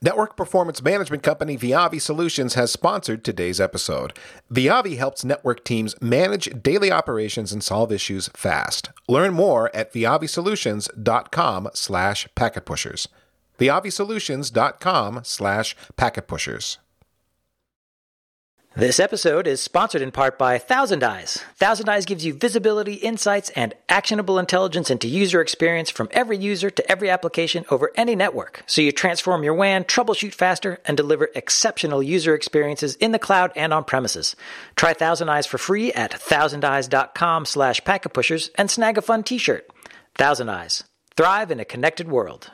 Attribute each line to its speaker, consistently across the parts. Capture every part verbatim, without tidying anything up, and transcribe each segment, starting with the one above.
Speaker 1: Network performance management company Viavi Solutions has sponsored today's episode. Viavi helps network teams manage daily operations and solve issues fast. Learn more at viavisolutions.com slash packetpushers. viavisolutions.com slash packetpushers.
Speaker 2: This episode is sponsored in part by Thousand Eyes. Thousand Eyes gives you visibility, insights, and actionable intelligence into user experience from every user to every application over any network, so you transform your W A N, troubleshoot faster, and deliver exceptional user experiences in the cloud and on premises. Try Thousand Eyes for free at thousandeyes.com slash packetpushers and snag a fun t-shirt. Thousand Eyes. Thrive in a connected world.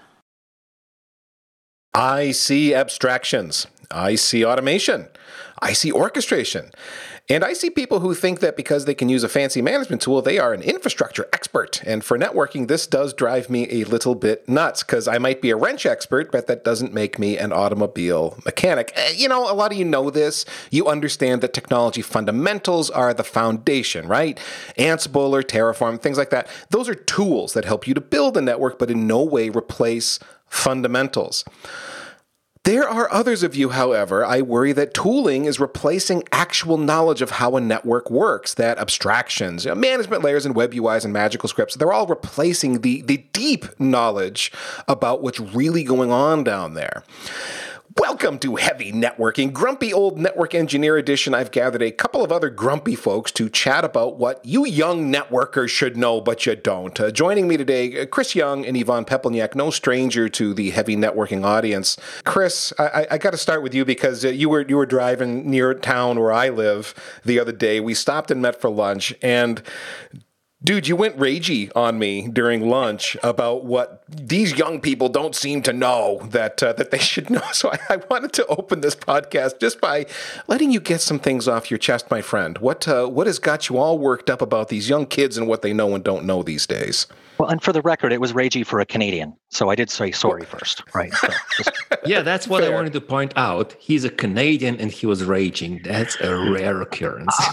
Speaker 1: I see abstractions. I see automation. I see orchestration. And I see people who think that because they can use a fancy management tool, they are an infrastructure expert. And for networking, this does drive me a little bit nuts because I might be a wrench expert, but that doesn't make me an automobile mechanic. You know, a lot of you know this. You understand that technology fundamentals are the foundation, right? Ansible or Terraform, things like that. Those are tools that help you to build a network, but in no way replace fundamentals. There are others of you, however, I worry that tooling is replacing actual knowledge of how a network works, that abstractions, you know, management layers and web U Is and magical scripts, they're all replacing the, the deep knowledge about what's really going on down there. Welcome to Heavy Networking, Grumpy Old Network Engineer Edition. I've gathered a couple of other grumpy folks to chat about what you young networkers should know, but you don't. Uh, joining me today, Chris Young and Yvonne Pepelniak, no stranger to the Heavy Networking audience. Chris, I, I, I got to start with you because uh, you were you were driving near town where I live the other day. We stopped and met for lunch, and dude, you went ragey on me during lunch about what these young people don't seem to know that uh, that they should know. So I, I wanted to open this podcast just by letting you get some things off your chest, my friend. What uh, what has got you all worked up about these young kids and what they know and don't know these days?
Speaker 3: Well, and for the record, it was ragey for a Canadian, so I did say sorry first, right? So just...
Speaker 4: Yeah, that's what
Speaker 1: Fair.
Speaker 4: I wanted to point out. He's a Canadian and he was raging. That's a rare occurrence.
Speaker 3: Uh,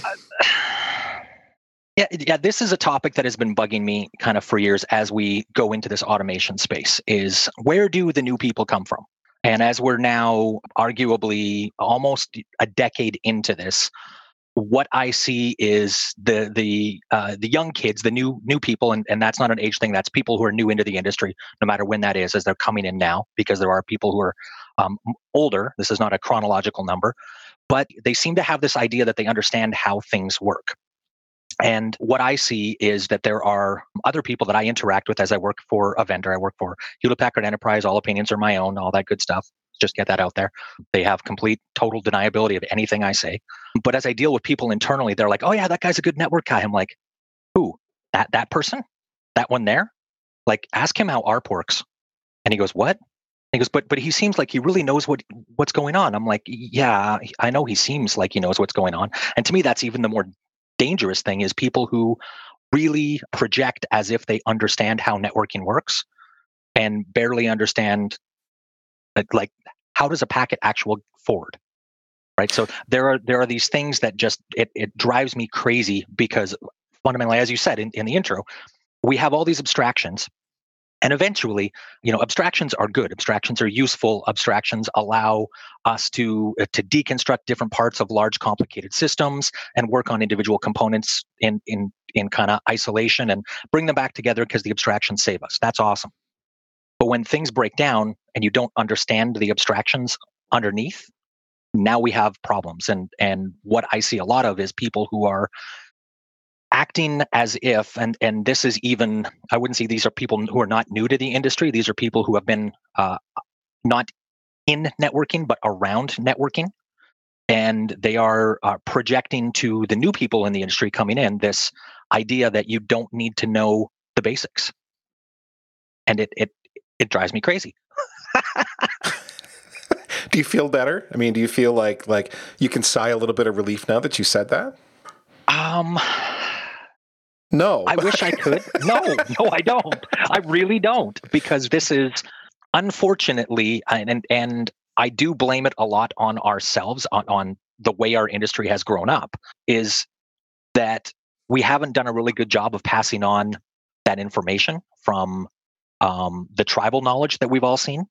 Speaker 3: Yeah, yeah, this is a topic that has been bugging me kind of for years as we go into this automation space, is where do the new people come from? And as we're now arguably almost a decade into this, what I see is the the uh, the young kids, the new new people, and, and that's not an age thing, that's people who are new into the industry, no matter when that is, as they're coming in now, because there are people who are um, older. This is not a chronological number, but they seem to have this idea that they understand how things work. And what I see is that there are other people that I interact with as I work for a vendor. I work for Hewlett-Packard Enterprise. All opinions are my own, all that good stuff. Just get that out there. They have complete, total deniability of anything I say. But as I deal with people internally, they're like, oh yeah, that guy's a good network guy. I'm like, who? That that person? That one there? Like, ask him how A R P works. And he goes, what? He goes, but but he seems like he really knows what what's going on. I'm like, yeah, I know he seems like he knows what's going on. And to me, that's even the more dangerous thing, is people who really project as if they understand how networking works and barely understand, like, like how does a packet actually forward, right? So there are there are these things that just it it drives me crazy, because fundamentally, as you said in, in the intro, we have all these abstractions. And eventually, you know, abstractions are good. Abstractions are useful. Abstractions allow us to uh, to deconstruct different parts of large, complicated systems and work on individual components in in in kind of isolation and bring them back together, because the abstractions save us. That's awesome. But when things break down and you don't understand the abstractions underneath, now we have problems. And and what I see a lot of is people who are acting as if, and and this is even, I wouldn't say these are people who are not new to the industry. These are people who have been uh, not in networking, but around networking. And they are uh, projecting to the new people in the industry coming in this idea that you don't need to know the basics. And it it it drives me crazy.
Speaker 1: Do you feel better? I mean, do you feel like like you can sigh a little bit of relief now that you said that?
Speaker 3: Um...
Speaker 1: No.
Speaker 3: I wish I could. No, no, I don't. I really don't, because this is, unfortunately, and and I do blame it a lot on ourselves, on, on the way our industry has grown up, is that we haven't done a really good job of passing on that information from um, the tribal knowledge that we've all seen.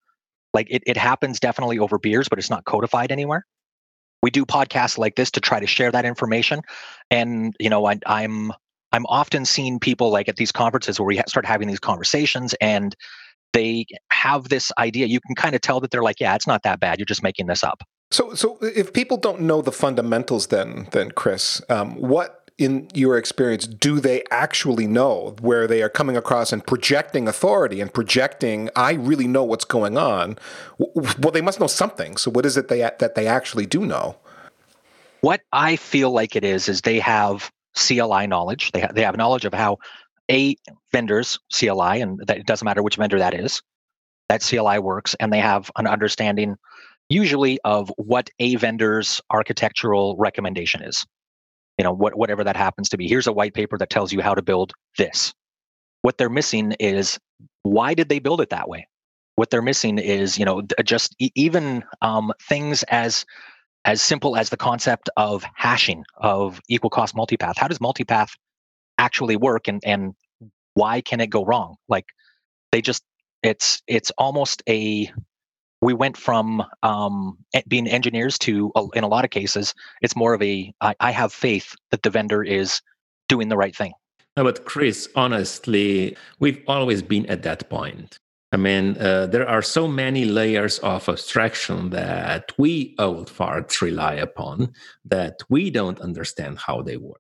Speaker 3: Like it, it happens definitely over beers, but it's not codified anywhere. We do podcasts like this to try to share that information. And, you know, I, I'm I'm often seeing people like at these conferences where we ha- start having these conversations and they have this idea. You can kind of tell that they're like, yeah, it's not that bad. You're just making this up.
Speaker 1: So, so if people don't know the fundamentals, then, then Chris, um, what in your experience do they actually know, where they are coming across and projecting authority and projecting, I really know what's going on? Well, they must know something. So, what is it they that they actually do know?
Speaker 3: What I feel like it is is they have C L I knowledge. They have they have knowledge of how a vendor's C L I, and that it doesn't matter which vendor that is, that C L I works, and they have an understanding usually of what a vendor's architectural recommendation is. You know, what, whatever that happens to be. Here's a white paper that tells you how to build this. What they're missing is, why did they build it that way? What they're missing is, you know, just even um, things as as simple as the concept of hashing, of equal cost multipath. How does multipath actually work, and and why can it go wrong? Like they just, it's it's almost a, we went from um, being engineers to, uh, in a lot of cases, it's more of a, I, I have faith that the vendor is doing the right thing.
Speaker 4: No, but Chris, honestly, we've always been at that point. I mean, uh, there are so many layers of abstraction that we old farts rely upon that we don't understand how they work.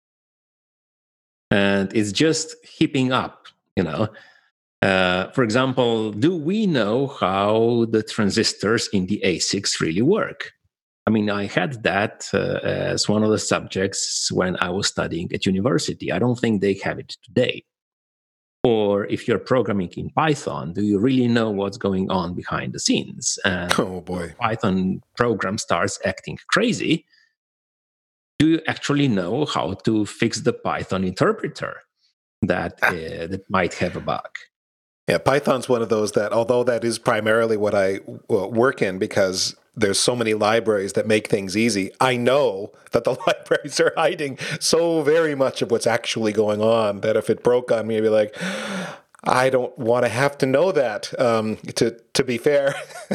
Speaker 4: And it's just heaping up, you know. Uh, for example, do we know how the transistors in the A SICs really work? I mean, I had that uh, as one of the subjects when I was studying at university. I don't think they have it today. Or if you're programming in Python, do you really know what's going on behind the scenes? And
Speaker 1: oh boy,
Speaker 4: Python program starts acting crazy. Do you actually know how to fix the Python interpreter that ah. uh, that might have a bug?
Speaker 1: Yeah, Python's one of those that, although that is primarily what I uh, work in, because there's so many libraries that make things easy, I know that the libraries are hiding so very much of what's actually going on that if it broke on me, I'd be like, I don't want to have to know that, um, to, to be fair.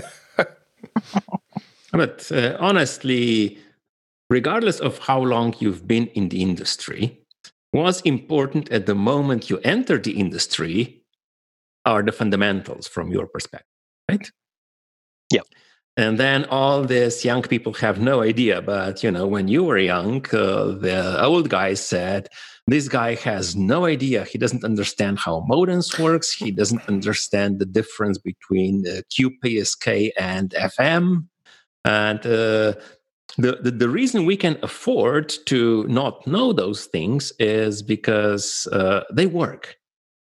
Speaker 4: But uh, honestly, regardless of how long you've been in the industry, what's important at the moment you enter the industry are the fundamentals from your perspective, right?
Speaker 3: Yeah.
Speaker 4: And then all these young people have no idea. But, you know, when you were young, uh, the old guy said, this guy has no idea. He doesn't understand how modems works. He doesn't understand the difference between uh, Q P S K and F M. And uh, the, the, the reason we can afford to not know those things is because uh, they work.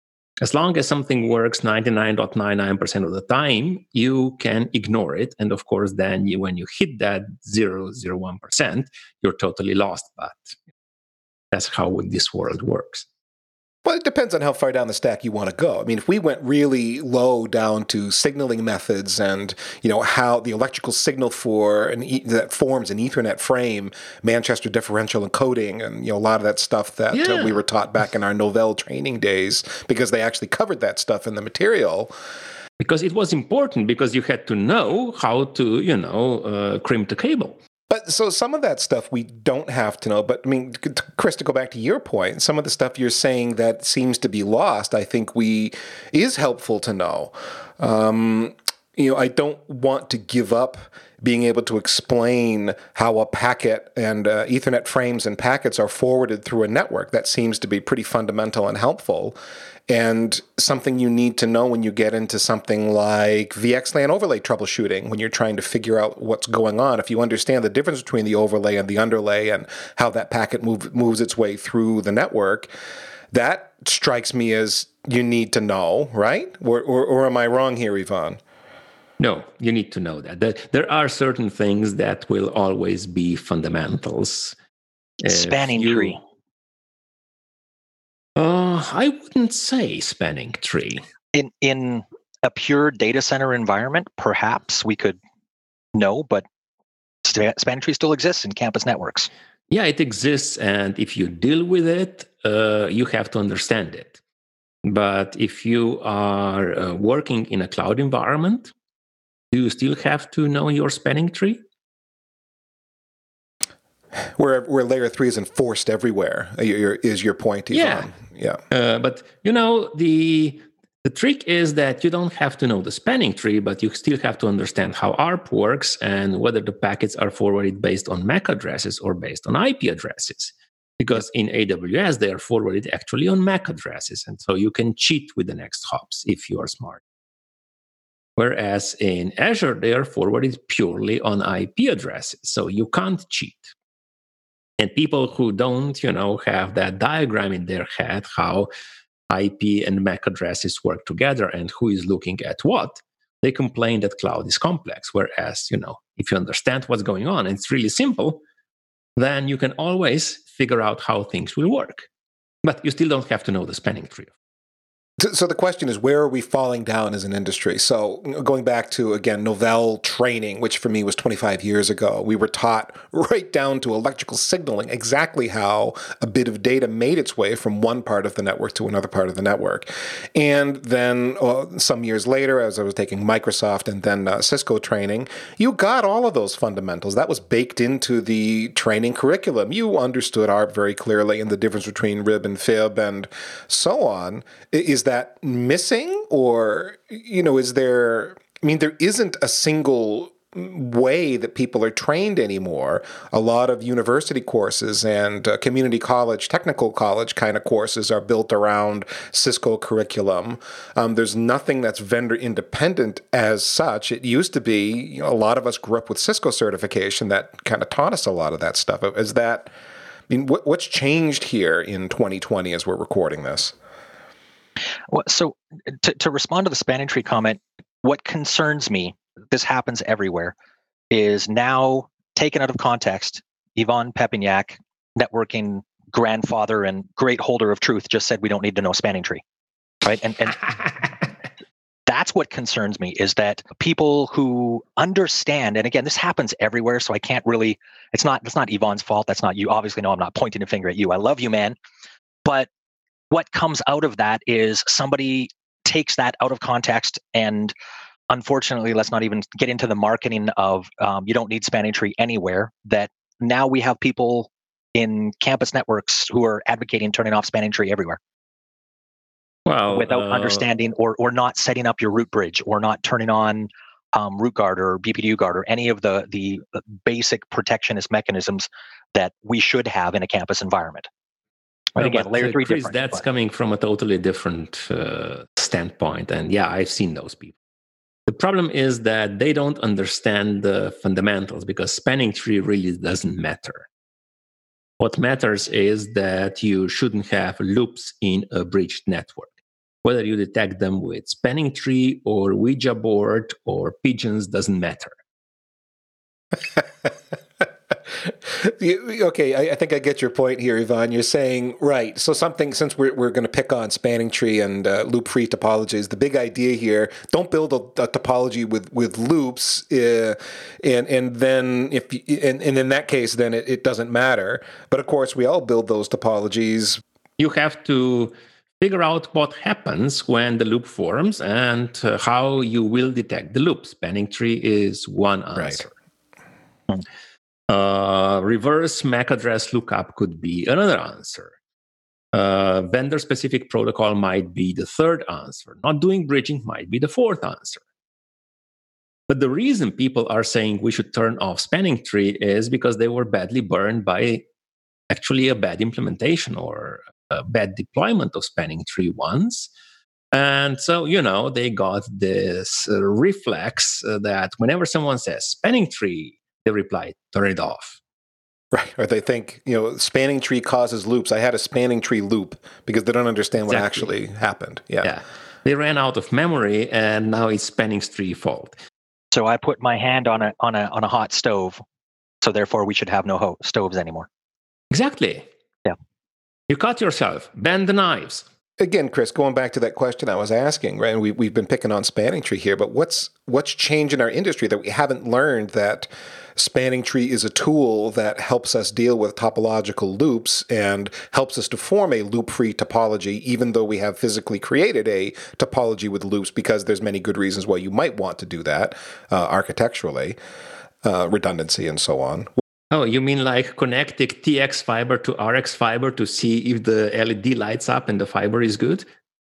Speaker 4: As long as something works ninety-nine point nine nine percent of the time, you can ignore it. And of course, then you, when you hit that zero point zero one percent, you're totally lost. But that's how this world works.
Speaker 1: Well, it depends on how far down the stack you want to go. I mean, if we went really low down to signaling methods and, you know, how the electrical signal for an e- that forms an Ethernet frame, Manchester differential encoding, and, you know, a lot of that stuff that
Speaker 4: yeah.
Speaker 1: uh, we were taught back in our Novell training days, because they actually covered that stuff in the material.
Speaker 4: Because it was important, because you had to know how to, you know, uh, crimp the cable.
Speaker 1: But so some of that stuff we don't have to know. But I mean, Chris, to go back to your point, some of the stuff you're saying that seems to be lost, I think we is helpful to know. Um, you know, I don't want to give up being able to explain how a packet and uh, Ethernet frames and packets are forwarded through a network. That seems to be pretty fundamental and helpful, and something you need to know when you get into something like V X LAN overlay troubleshooting, when you're trying to figure out what's going on. If you understand the difference between the overlay and the underlay and how that packet move, moves its way through the network, that strikes me as you need to know, right? Or, or, or am I wrong here, Ivan?
Speaker 4: No, you need to know that. There are certain things that will always be fundamentals.
Speaker 3: Spanning
Speaker 4: you,
Speaker 3: tree.
Speaker 4: Uh, I wouldn't say spanning tree.
Speaker 3: In in a pure data center environment, perhaps we could know, but spanning tree still exists in campus networks.
Speaker 4: Yeah, it exists, and if you deal with it, uh, you have to understand it. But if you are uh, working in a cloud environment, do you still have to know your spanning tree?
Speaker 1: Where where layer three is enforced everywhere is your point, Ivan.
Speaker 4: Yeah, yeah. Uh, but you know the the trick is that you don't have to know the spanning tree, but you still have to understand how A R P works and whether the packets are forwarded based on M A C addresses or based on I P addresses. Because in A W S they are forwarded actually on M A C addresses, and so you can cheat with the next hops if you are smart. Whereas in Azure they are forwarded purely on I P addresses, so you can't cheat. And people who don't, you know, have that diagram in their head, how I P and M A C addresses work together and who is looking at what, they complain that cloud is complex. Whereas, you know, if you understand what's going on, and it's really simple, then you can always figure out how things will work. But you still don't have to know the spanning tree.
Speaker 1: So the question is, where are we falling down as an industry? So going back to, again, Novell training, which for me was twenty-five years ago, we were taught right down to electrical signaling exactly how a bit of data made its way from one part of the network to another part of the network. And then uh, some years later, as I was taking Microsoft and then uh, Cisco training, you got all of those fundamentals. That was baked into the training curriculum. You understood A R P very clearly and the difference between R I B and F I B and so on. Is that missing, or, you know, is there, I mean, there isn't a single way that people are trained anymore. A lot of university courses and uh, community college, technical college kind of courses are built around Cisco curriculum. Um, there's nothing that's vendor independent as such. It used to be, you know, a lot of us grew up with Cisco certification that kind of taught us a lot of that stuff. Is that, I mean, what, what's changed here in twenty twenty as we're recording this?
Speaker 3: Well, so to, to respond to the spanning tree comment, what concerns me, this happens everywhere, is now taken out of context. Ivan Pepignac, networking grandfather and great holder of truth, just said we don't need to know spanning tree, right? And and that's what concerns me, is that people who understand, and again, this happens everywhere, so I can't really, it's not, it's not Ivan's fault. That's not you. Obviously, no, I'm not pointing a finger at you. I love you, man. But what comes out of that is somebody takes that out of context, and unfortunately, let's not even get into the marketing of um, you don't need spanning tree anywhere, that now we have people in campus networks who are advocating turning off spanning tree everywhere.
Speaker 4: Well,
Speaker 3: without
Speaker 4: uh,
Speaker 3: understanding or or not setting up your root bridge, or not turning on um, root guard or B P D U guard or any of the the basic protectionist mechanisms that we should have in a campus environment. But
Speaker 4: no,
Speaker 3: again,
Speaker 4: but,
Speaker 3: layer
Speaker 4: uh,
Speaker 3: three
Speaker 4: Chris,
Speaker 3: different.
Speaker 4: that's
Speaker 3: but.
Speaker 4: coming from a totally different uh, standpoint. And yeah, I've seen those people. The problem is that they don't understand the fundamentals, because spanning tree really doesn't matter. What matters is that you shouldn't have loops in a bridged network. Whether you detect them with spanning tree or Ouija board or pigeons doesn't matter.
Speaker 1: Okay, I, I think I get your point here, Ivan. You're saying, right, so something, since we're, we're going to pick on spanning tree and uh, loop-free topologies, the big idea here, don't build a, a topology with, with loops, uh, and and then, if and, and in that case, then it, it doesn't matter. But of course, we all build those topologies.
Speaker 4: You have to figure out what happens when the loop forms and uh, how you will detect the loop. Spanning tree is one answer.
Speaker 3: Right.
Speaker 4: Uh, reverse M A C address lookup could be another answer. Uh, vendor-specific protocol might be the third answer. Not doing bridging might be the fourth answer. But the reason people are saying we should turn off spanning tree is because they were badly burned by actually a bad implementation or a bad deployment of spanning tree once. And so, you know, they got this uh, reflex uh, that whenever someone says spanning tree, they reply, turn it off.
Speaker 1: Right. Or they think, you know, spanning tree causes loops. I had a spanning tree loop, because they don't understand what
Speaker 4: Exactly.
Speaker 1: actually happened. Yeah.
Speaker 4: Yeah. They ran out of memory, and now it's spanning tree fault.
Speaker 3: So I put my hand on a on a on a hot stove, so therefore we should have no ho- stoves anymore.
Speaker 4: Exactly.
Speaker 3: Yeah.
Speaker 4: You cut yourself, bend the knives.
Speaker 1: again, Chris, going back to that question I was asking, right? And we, we've been picking on Spanning Tree here, but what's what's changed in our industry that we haven't learned that Spanning Tree is a tool that helps us deal with topological loops and helps us to form a loop-free topology, even though we have physically created a topology with loops, because there's many good reasons why you might want to do that uh, architecturally, uh, redundancy and so on.
Speaker 4: Oh, you mean like connecting T X fiber to R X fiber to see if the L E D lights up and the fiber is good?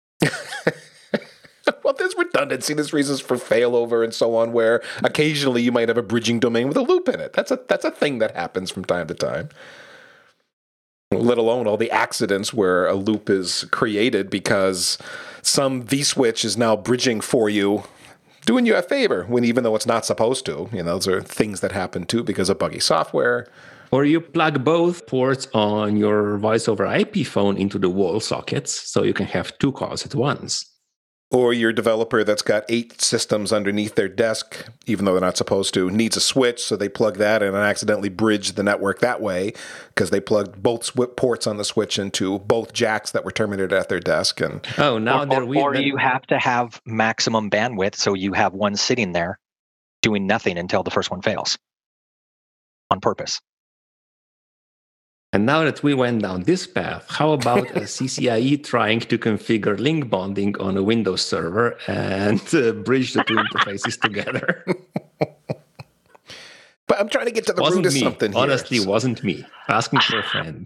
Speaker 1: Well, there's redundancy, there's reasons for failover and so on, where occasionally you might have a bridging domain with a loop in it. That's a that's a thing that happens from time to time. Let alone all the accidents where a loop is created because some vSwitch is now bridging for you, doing you a favor, when even though it's not supposed to. You know, those are things that happen too because of buggy software.
Speaker 4: Or you plug both ports on your voice over I P phone into the wall sockets so you can have two calls at once.
Speaker 1: Or your developer that's got eight systems underneath their desk, even though they're not supposed to, needs a switch, so they plug that in and accidentally bridge the network that way because they plugged both sw- ports on the switch into both jacks that were terminated at their desk. And
Speaker 4: oh, now
Speaker 3: or,
Speaker 4: they're
Speaker 3: or,
Speaker 4: weird.
Speaker 3: or you have to have maximum bandwidth, so you have one sitting there doing nothing until the first one fails on purpose.
Speaker 4: And now that we went down this path, how about a C C I E trying to configure link bonding on a Windows server and uh, bridge the two interfaces together?
Speaker 1: But I'm trying to get to the
Speaker 4: wasn't
Speaker 1: root of
Speaker 4: me.
Speaker 1: something here.
Speaker 4: Honestly, wasn't me. Asking for a friend.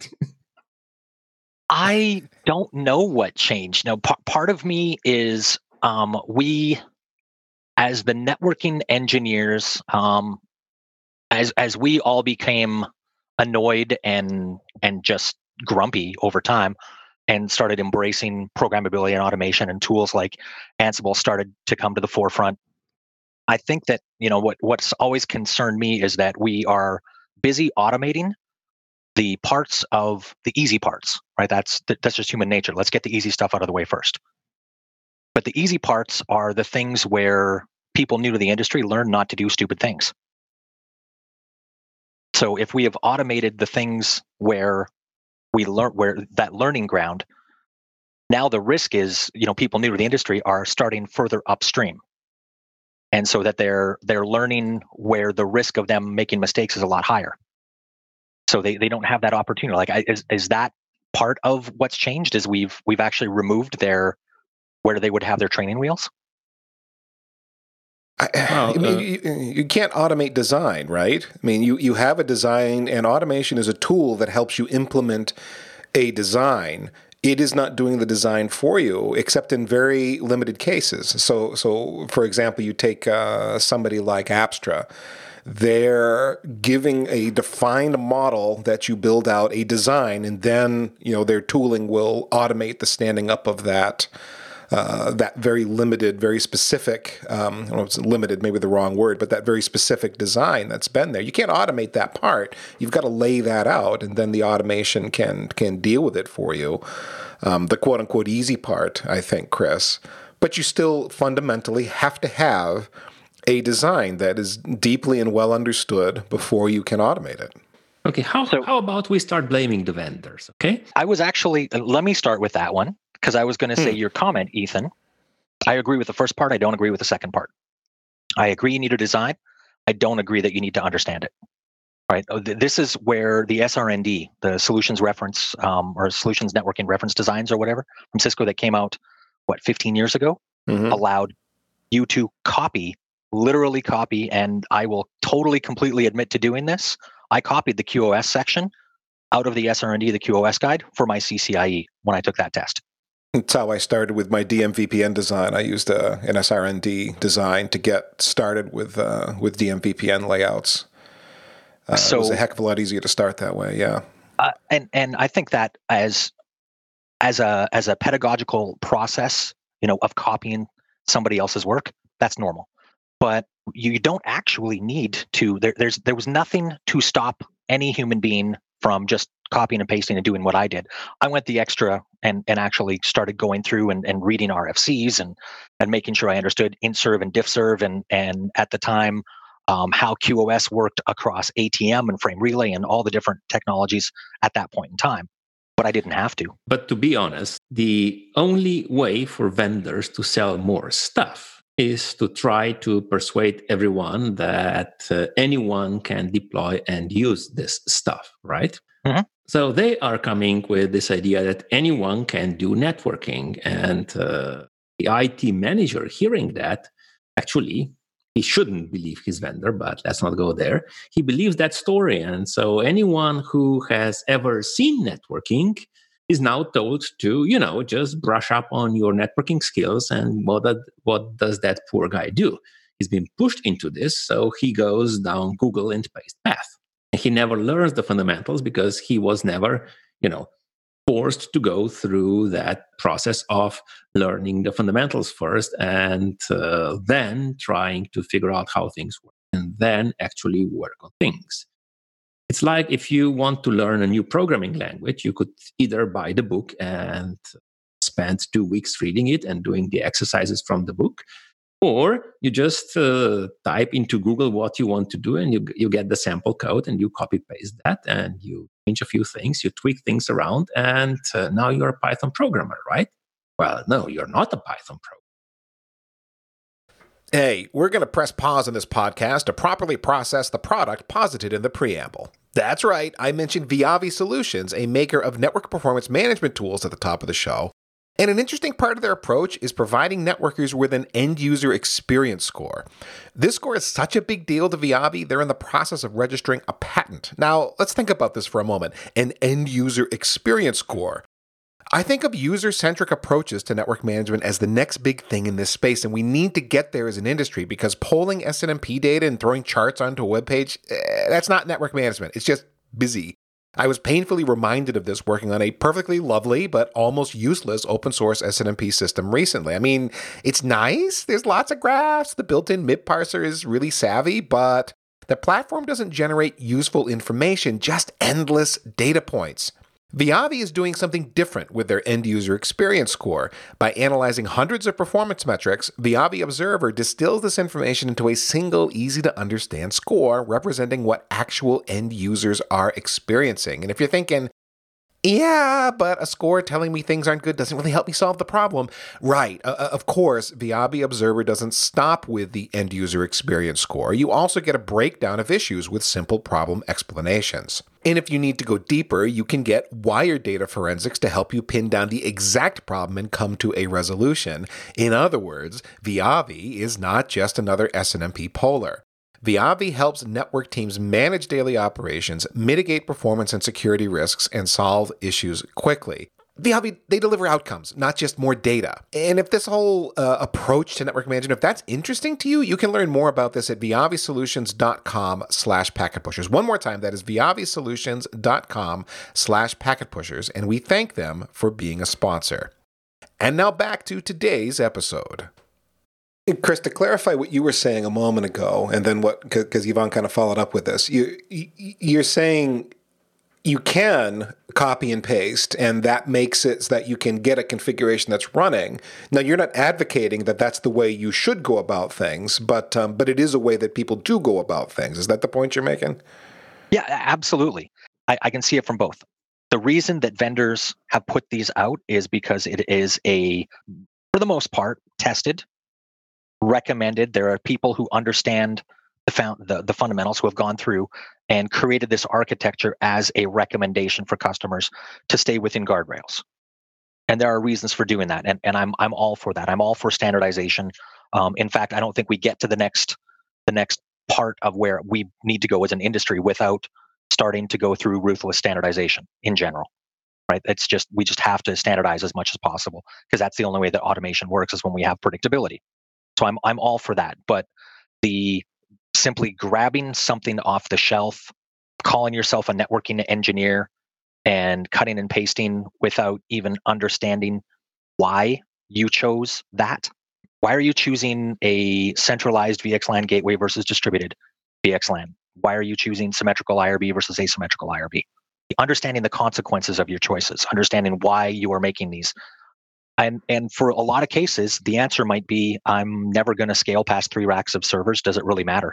Speaker 3: I don't know what changed. Now, p- part of me is um, we, as the networking engineers, um, as as we all became annoyed and and just grumpy over time and started embracing programmability and automation, and tools like Ansible started to come to the forefront. I think that, you know, what what's always concerned me is that we are busy automating the parts of the easy parts, right? That's that's just human nature. Let's get the easy stuff out of the way first. But the easy parts are the things where people new to the industry learn not to do stupid things. So if we have automated the things where we learn, where that learning ground, now the risk is, you know, people new to the industry are starting further upstream, and so that they're they're learning where the risk of them making mistakes is a lot higher. So they, they don't have that opportunity. Like, I, is is that part of what's changed? Is we've we've actually removed their where they would have their training wheels?
Speaker 1: I, well, I mean, uh, you, you can't automate design, right? I mean, you, you have a design, and automation is a tool that helps you implement a design. It is not doing the design for you, except in very limited cases. So, so for example, you take uh, somebody like Apstra. They're giving a defined model that you build out a design, and then, you know, their tooling will automate the standing up of that. Uh, that very limited, very specific, um, I don't know if it's limited, maybe the wrong word, but that very specific design that's been there. You can't automate that part. You've got to lay that out, and then the automation can can deal with it for you. Um, the quote-unquote easy part, I think, Chris. But you still fundamentally have to have a design that is deeply and well understood before you can automate it.
Speaker 4: Okay, how, so, how about we start blaming the vendors, okay?
Speaker 3: I was actually, let me start with that one. Because I was going to say hmm. your comment, Ethan. I agree with the first part. I don't agree with the second part. I agree you need a design. I don't agree that you need to understand it. Right? This is where the S R N D, the Solutions Reference um, or Solutions Networking Reference Designs or whatever from Cisco that came out, what, fifteen years ago, mm-hmm. allowed you to copy, literally copy, and I will totally, completely admit to doing this. I copied the Q O S section out of the S R N D, the Q O S guide for my C C I E when I took that test.
Speaker 1: That's how I started with my D M V P N design. I used a, an S R N D design to get started with uh, with D M V P N layouts. Uh, so, it was a heck of a lot easier to start that way. Yeah,
Speaker 3: uh, and and I think that as as a as a pedagogical process, you know, of copying somebody else's work, that's normal. But you don't actually need to. There, there's there was nothing to stop any human being from just copying and pasting and doing what I did. I went the extra and and actually started going through and, and reading R F Cs and and making sure I understood int-serve and diff-serve and and at the time um, how Q O S worked across A T M and frame relay and all the different technologies at that point in time. but I didn't have to.
Speaker 4: But to be honest, the only way for vendors to sell more stuff is to try to persuade everyone that uh, anyone can deploy and use this stuff, right?
Speaker 3: Mm-hmm.
Speaker 4: So they are coming with this idea that anyone can do networking. And uh, the I T manager hearing that, actually, he shouldn't believe his vendor, but let's not go there. He believes that story. And so anyone who has ever seen networking is now told to, you know, just brush up on your networking skills. And what, that, what does that poor guy do? He's been pushed into this, so he goes down Google and paste path. And he never learns the fundamentals because he was never, you know, forced to go through that process of learning the fundamentals first and uh, then trying to figure out how things work and then actually work on things. It's like if you want to learn a new programming language, you could either buy the book and spend two weeks reading it and doing the exercises from the book, or you just uh, type into Google what you want to do and you, you get the sample code and you copy paste that and you change a few things, you tweak things around, and uh, now you're a Python programmer, right? Well, no, you're not a Python programmer.
Speaker 1: Hey, we're going to press pause on this podcast to properly process the product posited in the preamble. That's right, I mentioned Viavi Solutions, a maker of network performance management tools at the top of the show. And an interesting part of their approach is providing networkers with an end-user experience score. This score is such a big deal to Viavi, they're in the process of registering a patent. Now, let's think about this for a moment. An end-user experience score. I think of user-centric approaches to network management as the next big thing in this space, and we need to get there as an industry because polling S N M P data and throwing charts onto a web page, eh, that's not network management. It's just busy. I was painfully reminded of this working on a perfectly lovely but almost useless open source S N M P system recently. I mean, it's nice. There's lots of graphs. The built-in M I P parser is really savvy, but the platform doesn't generate useful information, just endless data points. Viavi is doing something different with their end-user experience score. By analyzing hundreds of performance metrics, Viavi Observer distills this information into a single, easy-to-understand score representing what actual end users are experiencing. And if you're thinking, yeah, but a score telling me things aren't good doesn't really help me solve the problem. Right. Uh, of course, Viavi Observer doesn't stop with the end-user experience score. You also get a breakdown of issues with simple problem explanations. And if you need to go deeper, you can get wired data forensics to help you pin down the exact problem and come to a resolution. In other words, Viavi is not just another S N M P poller. Viavi helps network teams manage daily operations, mitigate performance and security risks, and solve issues quickly. Viavi, they deliver outcomes, not just more data. And if this whole uh, approach to network management, if that's interesting to you, you can learn more about this at viavisolutions.com slash packetpushers. One more time, that is viavisolutions.com slash packetpushers, and we thank them for being a sponsor. And now back to today's episode. Chris, to clarify what you were saying a moment ago, and then what, because Yvonne kind of followed up with this, you, you're saying you can copy and paste, and that makes it so that you can get a configuration that's running. Now, you're not advocating that that's the way you should go about things, but um, but it is a way that people do go about things. Is that the point you're making?
Speaker 3: Yeah, absolutely. I, I can see it from both. The reason that vendors have put these out is because it is a, for the most part, tested, recommended. There are people who understand the, found, the the fundamentals who have gone through and created this architecture as a recommendation for customers to stay within guardrails. And there are reasons for doing that, and and I'm I'm all for that. I'm all for standardization. Um, in fact, I don't think we get to the next the next part of where we need to go as an industry without starting to go through ruthless standardization in general. Right? It's just we just have to standardize as much as possible because that's the only way that automation works is when we have predictability. So I'm I'm all for that. But the simply grabbing something off the shelf, calling yourself a networking engineer, and cutting and pasting without even understanding why you chose that. Why are you choosing a centralized V X LAN gateway versus distributed V X LAN? Why are you choosing symmetrical I R B versus asymmetrical I R B? Understanding the consequences of your choices, understanding why you are making these. And and for a lot of cases, the answer might be, I'm never going to scale past three racks of servers. Does it really matter?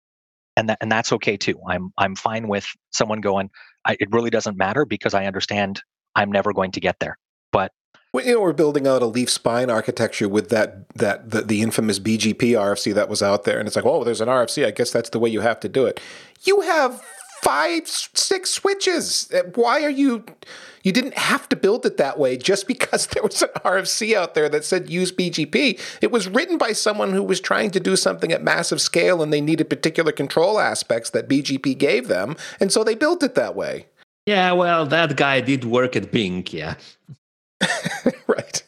Speaker 3: And that and that's okay too. I'm I'm fine with someone going, I, it really doesn't matter because I understand I'm never going to get there. But
Speaker 1: well, you know, we're building out a leaf spine architecture with that that the, the infamous B G P R F C that was out there, and it's like, oh, there's an R F C. I guess that's the way you have to do it. You have five, six switches. Why are you? You didn't have to build it that way just because there was an R F C out there that said use B G P. It was written by someone who was trying to do something at massive scale, and they needed particular control aspects that B G P gave them, and so they built it that way.
Speaker 4: Yeah, well, that guy did work at Bing, yeah.
Speaker 1: Right.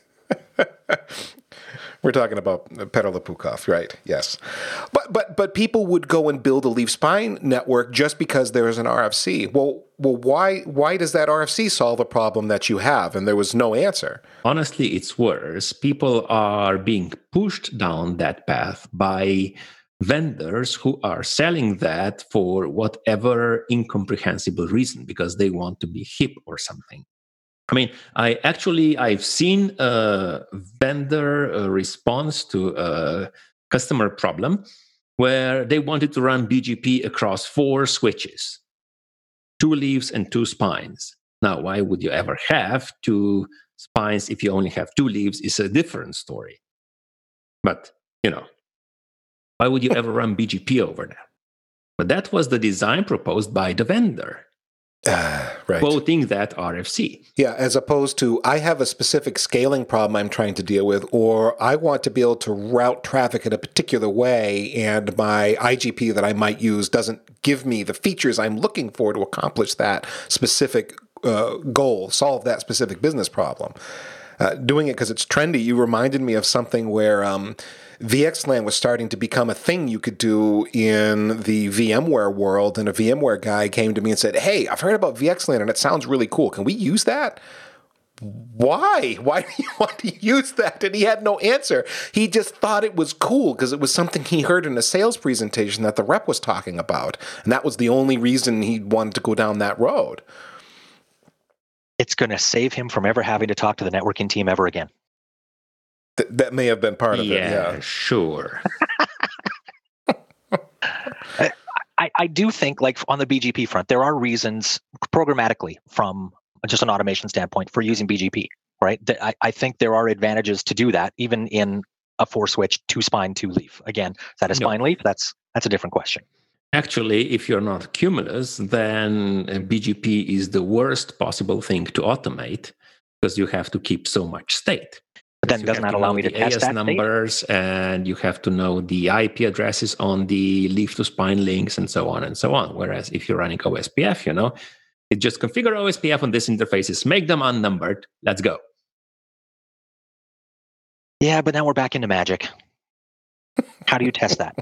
Speaker 1: We're talking about Petr Lepukov, right? Yes. But but but people would go and build a leaf spine network just because there is an R F C. Well, well, why why does that R F C solve a problem that you have? And there was no answer.
Speaker 4: Honestly, it's worse. People are being pushed down that path by vendors who are selling that for whatever incomprehensible reason, because they want to be hip or something. I mean, I actually, I've seen a vendor uh, response to a customer problem where they wanted to run B G P across four switches, two leaves and two spines. Now, why would you ever have two spines if you only have two leaves is a different story. But, you know, why would you ever run B G P over that? But that was the design proposed by the vendor.
Speaker 1: Uh, right.
Speaker 4: Quoting that R F C.
Speaker 1: Yeah, as opposed to, I have a specific scaling problem I'm trying to deal with, or I want to be able to route traffic in a particular way, and my I G P that I might use doesn't give me the features I'm looking for to accomplish that specific uh, goal, solve that specific business problem. Uh, doing it because it's trendy, you reminded me of something where um, VXLAN was starting to become a thing you could do in the VMware world, and a VMware guy came to me and said, hey, I've heard about VXLAN and it sounds really cool. Can we use that? Why? Why do you want to use that? And he had no answer. He just thought it was cool because it was something he heard in a sales presentation that the rep was talking about. And that was the only reason he wanted to go down that road.
Speaker 3: It's going to save him from ever having to talk to the networking team ever again.
Speaker 1: Th- that may have been part of
Speaker 4: yeah,
Speaker 1: it. Yeah,
Speaker 4: sure.
Speaker 3: I, I do think, like on the B G P front, there are reasons programmatically from just an automation standpoint for using B G P, right? I, I think there are advantages to do that, even in a four switch, two spine, two leaf. Again, is that a spine no. leaf? That's that's a different question.
Speaker 4: Actually, if you're not Cumulus, then B G P is the worst possible thing to automate because you have to keep so much state.
Speaker 3: But then doesn't that allow me to test that
Speaker 4: numbers state? And you have to know the I P addresses on the leaf to spine links and so on and so on. Whereas if you're running O S P F, you know, it just configure O S P F on these interfaces, make them unnumbered. Let's go.
Speaker 3: Yeah, but now we're back into magic. How do you test that?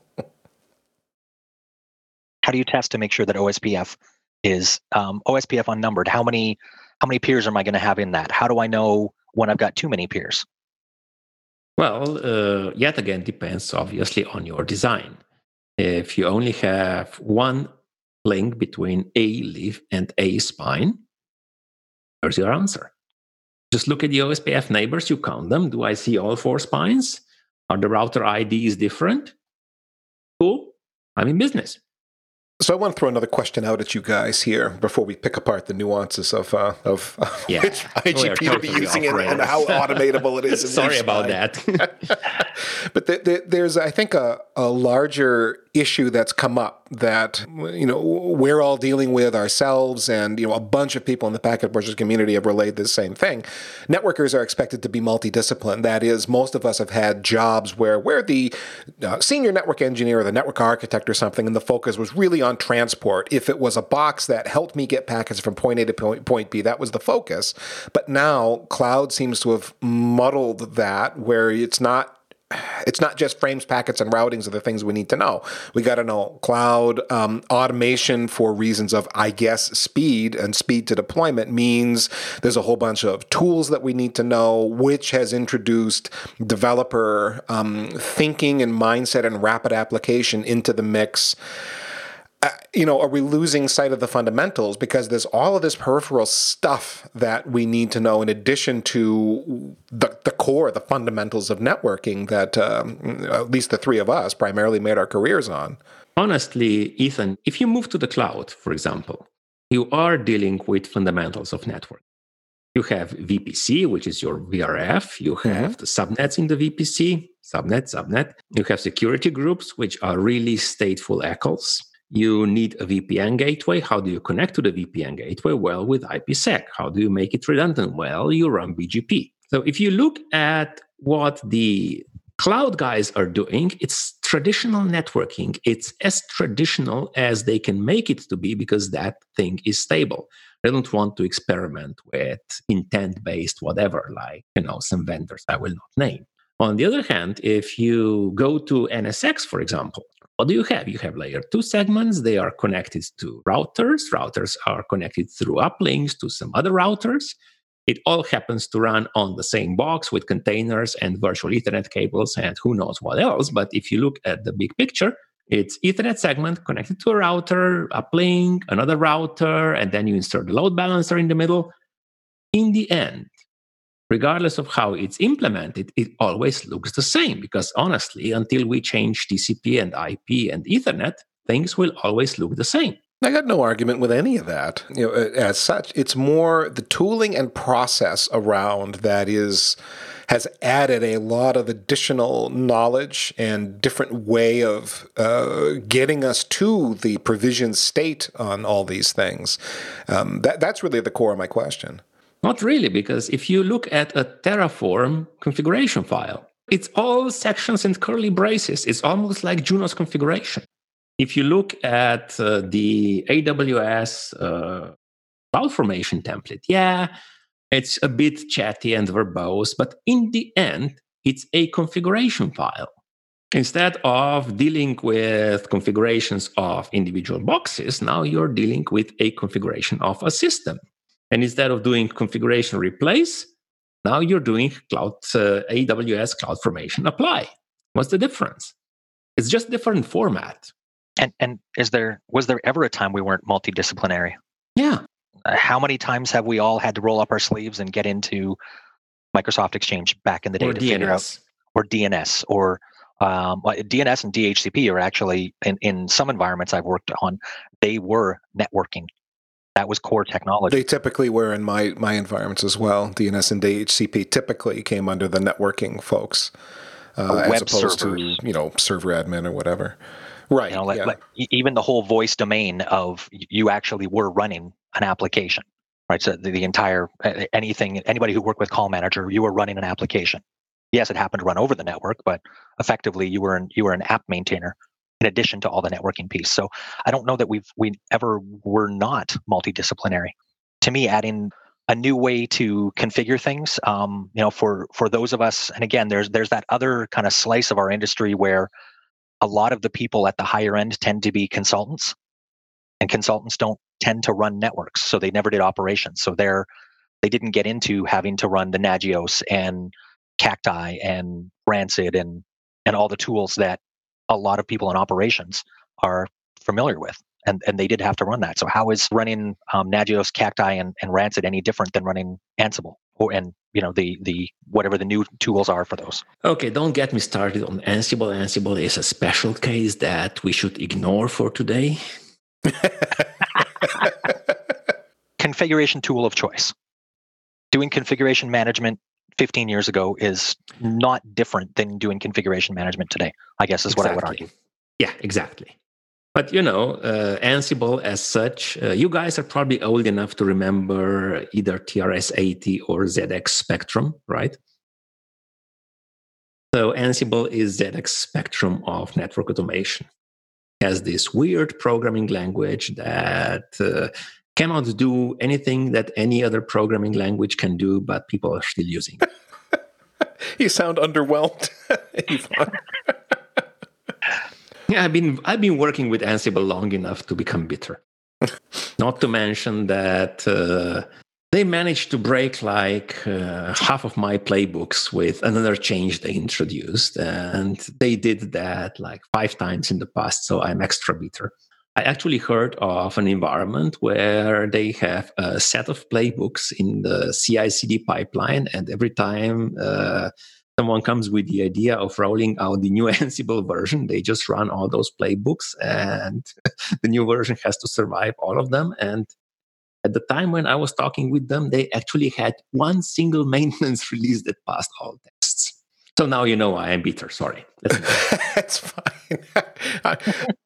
Speaker 3: How do you test to make sure that O S P F is um, O S P F unnumbered? How many how many peers am I going to have in that? How do I know when I've got too many peers?
Speaker 4: Well, uh, yet again, depends obviously on your design. If you only have one link between a leaf and a spine, there's your answer. Just look at the O S P F neighbors, you count them. Do I see all four spines? Are the router I Ds different? Cool, I'm in business.
Speaker 1: So I want to throw another question out at you guys here before we pick apart the nuances of uh, of
Speaker 4: yeah.
Speaker 1: which I G P to be using and, and how automatable it is. In
Speaker 4: Sorry about that.
Speaker 1: But the, the, there's, I think, a, a larger issue that's come up that, you know, we're all dealing with ourselves, and, you know, a bunch of people in the packet pushers community have relayed the same thing. Networkers are expected to be multidisciplined. That is, most of us have had jobs where we're the uh, senior network engineer or the network architect or something, and the focus was really on transport. If it was a box that helped me get packets from point A to point, point B, that was the focus. But now cloud seems to have muddled that, where it's not It's not just frames, packets, and routings are the things we need to know. We got to know cloud um, automation for reasons of, I guess, speed, and speed to deployment means there's a whole bunch of tools that we need to know, which has introduced developer um, thinking and mindset and rapid application into the mix. Uh, you know, are we losing sight of the fundamentals because there's all of this peripheral stuff that we need to know in addition to the, the core, the fundamentals of networking that um, at least the three of us primarily made our careers on?
Speaker 4: Honestly, Ethan, if you move to the cloud, for example, you are dealing with fundamentals of network. You have V P C, which is your V R F. You have
Speaker 1: Mhm.
Speaker 4: the subnets in the V P C, subnet, subnet. You have security groups, which are really stateful echoes. You need a V P N gateway. How do you connect to the V P N gateway? Well, with IPsec. How do you make it redundant? Well, you run B G P. So if you look at what the cloud guys are doing, it's traditional networking. It's as traditional as they can make it to be because that thing is stable. They don't want to experiment with intent-based whatever, like, you know, some vendors I will not name. On the other hand, if you go to N S X, for example, what do you have? You have layer two segments. They are connected to routers. Routers are connected through uplinks to some other routers. It all happens to run on the same box with containers and virtual Ethernet cables and who knows what else. But if you look at the big picture, it's Ethernet segment connected to a router, uplink, another router, and then you insert the load balancer in the middle. In the end, regardless of how it's implemented, it always looks the same because honestly, until we change T C P and I P and Ethernet, things will always look the same.
Speaker 1: I got no argument with any of that. You know, as such, it's more the tooling and process around that is has added a lot of additional knowledge and different way of uh, getting us to the provisioned state on all these things. Um, that that's really the core of my question.
Speaker 4: Not really, because if you look at a Terraform configuration file, it's all sections and curly braces. It's almost like Juno's configuration. If you look at uh, the A W S uh, CloudFormation template, yeah, it's a bit chatty and verbose, but in the end, it's a configuration file. Instead of dealing with configurations of individual boxes, now you're dealing with a configuration of a system. And instead of doing configuration replace, now you're doing cloud uh, A W S CloudFormation apply. What's the difference? It's just different format.
Speaker 3: And and is there was there ever a time we weren't multidisciplinary?
Speaker 4: Yeah.
Speaker 3: Uh, how many times have we all had to roll up our sleeves and get into Microsoft Exchange back in the day
Speaker 4: Or
Speaker 3: to
Speaker 4: D N S.
Speaker 3: figure out, or D N S, or um, well, D N S and D H C P are actually in, in some environments I've worked on, they were networking. That was core technology.
Speaker 1: They typically were in my my environments as well. D N S and D H C P typically came under the networking folks, uh, as
Speaker 3: web
Speaker 1: opposed
Speaker 3: servers.
Speaker 1: to you know server admin or whatever. Right.
Speaker 3: You know, like,
Speaker 1: yeah.
Speaker 3: like e- even the whole voice domain of y- you actually were running an application, right? So the, the entire uh, anything, anybody who worked with Call Manager, you were running an application. Yes, it happened to run over the network, but effectively you were an, you were an app maintainer in addition to all the networking piece. So I don't know that we've we ever were not multidisciplinary. To me, adding a new way to configure things, um, you know, for for those of us, and again, there's there's that other kind of slice of our industry where a lot of the people at the higher end tend to be consultants, and consultants don't tend to run networks, so they never did operations. So they're they didn't get into having to run the Nagios and Cacti and Rancid and and all the tools that a lot of people in operations are familiar with, and and they did have to run that. So how is running um, Nagios, Cacti, and, and Rancid any different than running Ansible or and you know the the whatever the new tools are for those?
Speaker 4: Okay, don't get me started on Ansible. Ansible is a special case that we should ignore for today.
Speaker 3: Configuration tool of choice. Doing configuration management fifteen years ago is not different than doing configuration management today, I guess is
Speaker 4: Exactly.
Speaker 3: what I would argue.
Speaker 4: Yeah, exactly. But, you know, uh, Ansible as such, uh, you guys are probably old enough to remember either T R S eighty or Z X Spectrum, right? So Ansible is Z X Spectrum of network automation. It has this weird programming language that uh, cannot do anything that any other programming language can do, but people are still using it.
Speaker 1: You sound underwhelmed, Ivan.
Speaker 4: Yeah, I've been I've been working with Ansible long enough to become bitter. Not to mention that uh, they managed to break like uh, half of my playbooks with another change they introduced, and they did that like five times in the past. So I'm extra bitter. I actually heard of an environment where they have a set of playbooks in the C I C D pipeline, and every time uh, someone comes with the idea of rolling out the new Ansible version, they just run all those playbooks, and the new version has to survive all of them. And At the time when I was talking with them, they actually had one single maintenance release that passed all tests. So now you know why I'm bitter. Sorry.
Speaker 1: That's fine.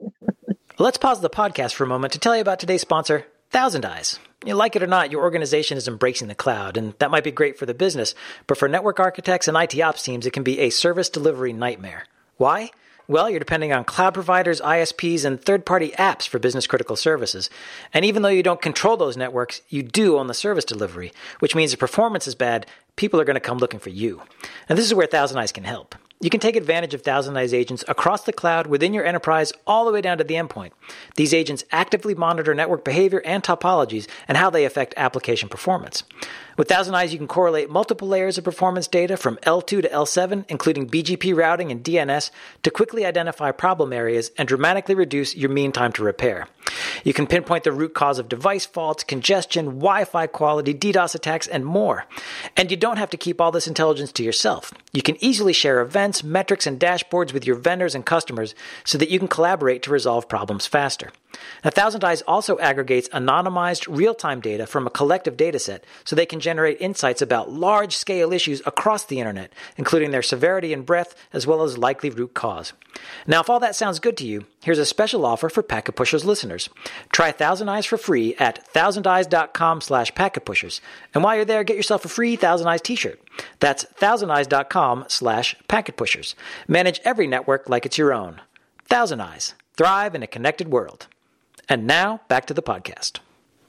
Speaker 2: Let's pause the podcast for a moment to tell you about today's sponsor, Thousand Eyes. You like it or not, your organization is embracing the cloud, and that might be great for the business, but for network architects and I T ops teams, it can be a service delivery nightmare. Why? Well, you're depending on cloud providers, I S Ps, and third-party apps for business-critical services. And even though you don't control those networks, you do own the service delivery, which means if performance is bad, people are going to come looking for you. And this is where Thousand Eyes can help. You can take advantage of Thousand Eyes agents across the cloud within your enterprise all the way down to the endpoint. These agents actively monitor network behavior and topologies and how they affect application performance. With Thousand Eyes, you can correlate multiple layers of performance data from L two to L seven, including B G P routing and D N S, to quickly identify problem areas and dramatically reduce your mean time to repair. You can pinpoint the root cause of device faults, congestion, Wi-Fi quality, DDoS attacks, and more. And you don't have to keep all this intelligence to yourself. You can easily share events, metrics, and dashboards with your vendors and customers so that you can collaborate to resolve problems faster. Now, Thousand Eyes also aggregates anonymized real-time data from a collective dataset so they can generate insights about large-scale issues across the internet, including their severity and breadth, as well as likely root cause. Now, if all that sounds good to you, here's a special offer for Packet Pushers listeners. Try Thousand Eyes for free at thousandeyes.com slash packetpushers. And while you're there, get yourself a free Thousand Eyes t-shirt. That's thousandeyes.com slash packetpushers. Manage every network like it's your own. Thousand Eyes. Thrive in a connected world. And now, back to the podcast.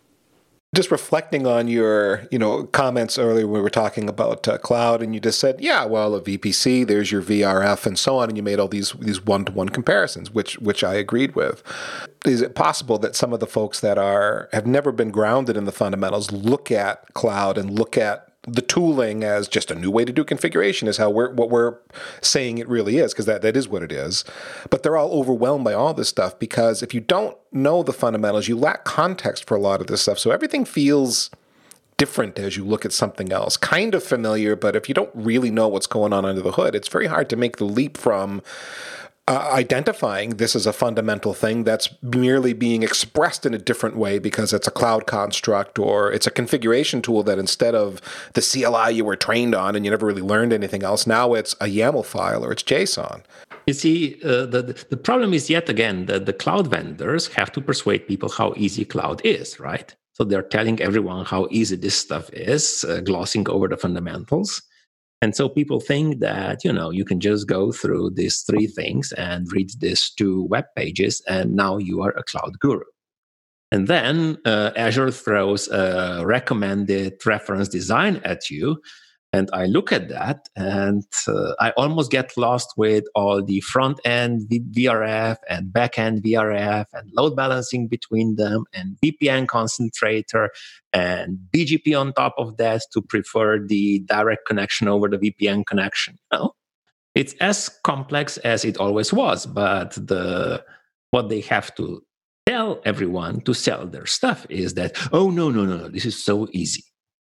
Speaker 1: Just reflecting on your, you know, comments earlier when we were talking about uh, cloud, and you just said, yeah, well, a V P C, there's your V R F, and so on, and you made all these these one-to-one comparisons, which which I agreed with. Is it possible that some of the folks that are have never been grounded in the fundamentals look at cloud and look at the tooling as just a new way to do configuration is how we're what we're saying it really is, because that, that is what it is. But they're all overwhelmed by all this stuff because if you don't know the fundamentals, you lack context for a lot of this stuff. So everything feels different as you look at something else. Kind of familiar, but if you don't really know what's going on under the hood, it's very hard to make the leap from Uh, identifying this as a fundamental thing that's merely being expressed in a different way because it's a cloud construct or it's a configuration tool that instead of the C L I you were trained on and you never really learned anything else, now it's a YAML file or it's JSON.
Speaker 4: You see, uh, the, the problem is yet again that the cloud vendors have to persuade people how easy cloud is, right? So they're telling everyone how easy this stuff is, uh, glossing over the fundamentals. And so people think that, you know, you can just go through these three things and read these two web pages, and now you are a cloud guru. And then uh, Azure throws a recommended reference design at you. And I look at that and uh, I almost get lost with all the front end V R F and back end V R F and load balancing between them and V P N concentrator and B G P on top of that to prefer the direct connection over the V P N connection. No, it's as complex as it always was, but the what they have to tell everyone to sell their stuff is that, oh, no, no, no, no, this is so easy.